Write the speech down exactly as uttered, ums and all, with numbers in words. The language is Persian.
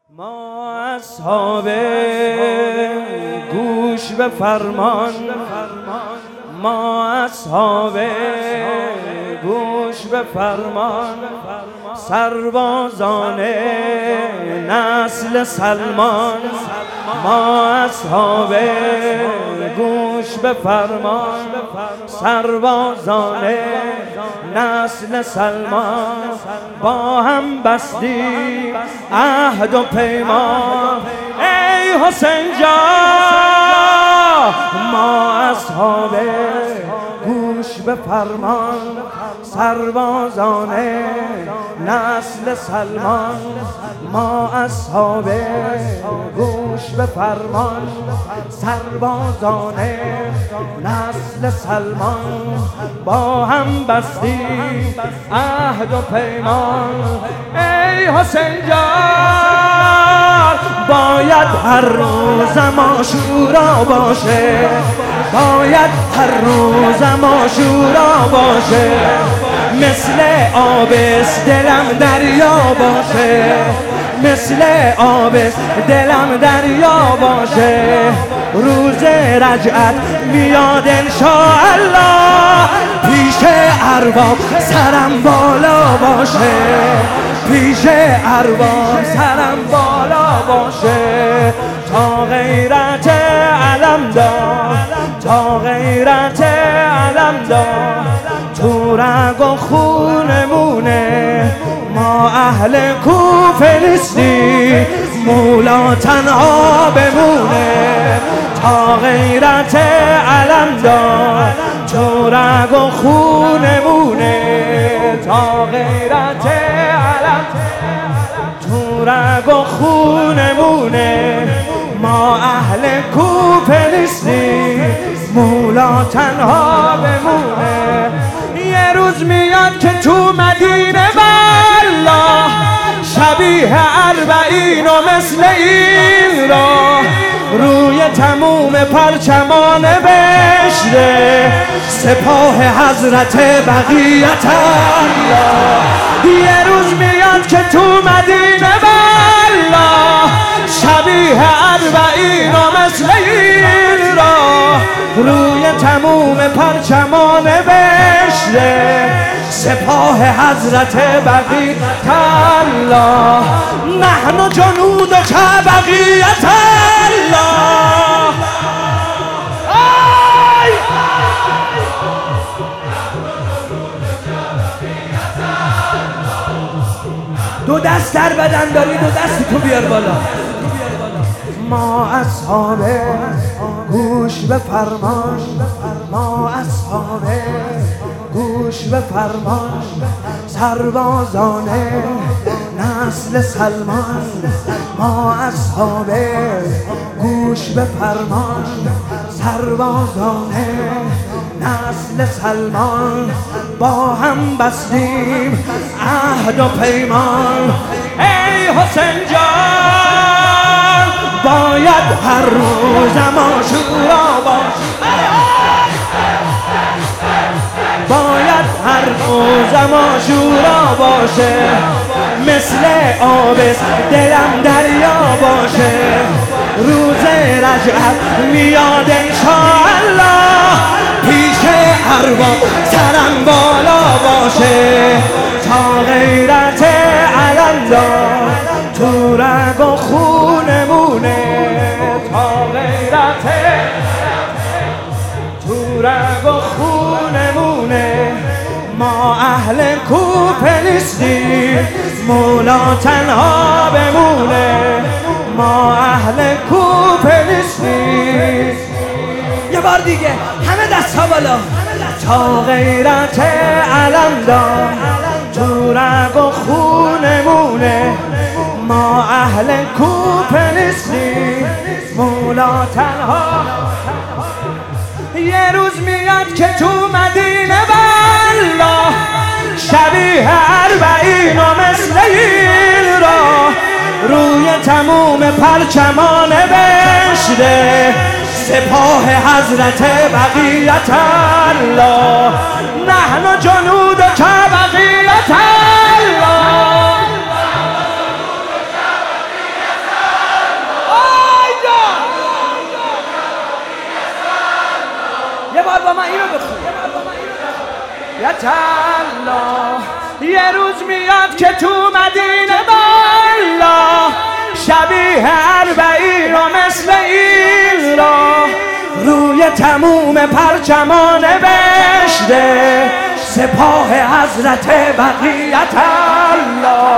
ما اصحاب گوش به فرمان، ما اصحاب گوش به فرمان، سربازان نسل سلمان. ما اصحاب گوش به فرمان، سربازان نسل سلمان. با هم بستیم عهد و پیمان، ای حسین جان. ما اصحاب گوش به فرمان، سربازان نسل سلمان. ما اصحاب گوش به فرمان، سربازان نسل سلمان. با هم بستیم عهد و پیمان، ای حسین جان. باید هر روزم عاشورا باشه، باید هر روزم عاشورا باشه. مثل آبست دلم دریا باشه، مثل آبست دلم دریا باشه. روز رجعت میاد انشاءالله، پیش ارباب سرم بالا باشه، پیش ارباب سرم بالا باشه. تا غیرت علم دار، تا غیرت علم دار، تو رگ و خونمونه. ما اهل کوفه نیستی، مولا تنها بمونه. تا غیرت علم دار، تو رگ و خونمونه. تا غیرت علم تو رگ و خونمونه. ما اهل کوفه نیستی، مولا تنها بمونه. یه روز میاد که تو مدینه والله، شبیه اربعین و مثل این را روی تموم پرچمان بشره سپاه حضرت بقیت الله. یه روز میاد که تو مدینه والله، شبیه اربعین و مثل این را روی تموم پرچمان بشره سپاه حضرت بقیت الله. نحن جنود که بقیت الله. آی دو دست در بدن داری، دو دست تو بیار بالا. ما اصحاب گوش به فرمان، ما اصحاب گوش به فرمان، سربازان نسل سلمان. ما اصحاب گوش به فرمان، سربازان نسل سلمان. با هم بستیم عهد و پیمان، ای حسین جان. باید هر روزم عاشورا باشه، باید هر روزم عاشورا باشه. مثل آبست دلم دریا باشه. روز رجعت میاد انشاءالله، پیش ارباب سرم بالا باشه. تا غیرت علم دار، تو رگ و خونمونه. تا غیرت تو رگ و خونمونه. ما اهل کوفه نیستی، مولا تنها بمونه. ما اهل کوفه نیستی. یه بار دیگه همه دست ها بالا. تا غیرت علم دار، تو رگ و خونمونه. ما اهل کوفه نیستی، مولا تنها. یه روز میاد که تو مدینه والله، شبیه اربعین و مثل این را روی تموم پرچمان بشره سپاه حضرت بقیت الله. نحن جنود که بقیت الله. الله. یه روز میاد که تو مدینه بالا شبیه اربعین و مثل این را روی تموم پرچمان نوشته سپاه حضرت بقیت الله.